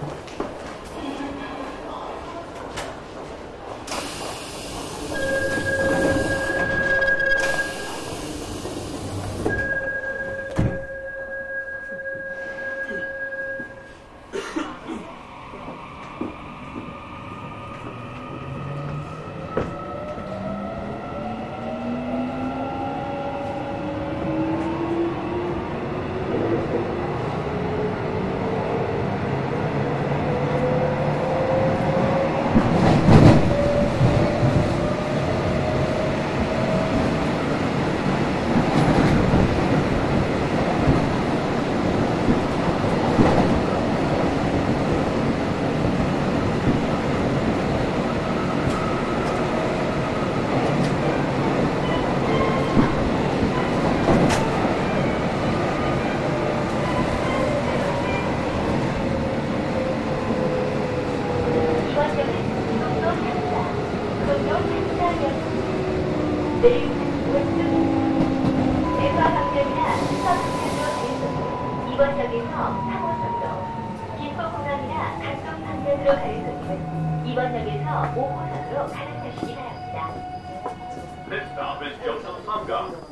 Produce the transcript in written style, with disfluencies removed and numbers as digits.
이번역에서 3호선으로, 김포공항이나 각종 방면으로 가는 손님은 이번역에서 5호선으로 갈아타시기 바랍니다. Next stop is Gyeongsang Samgang.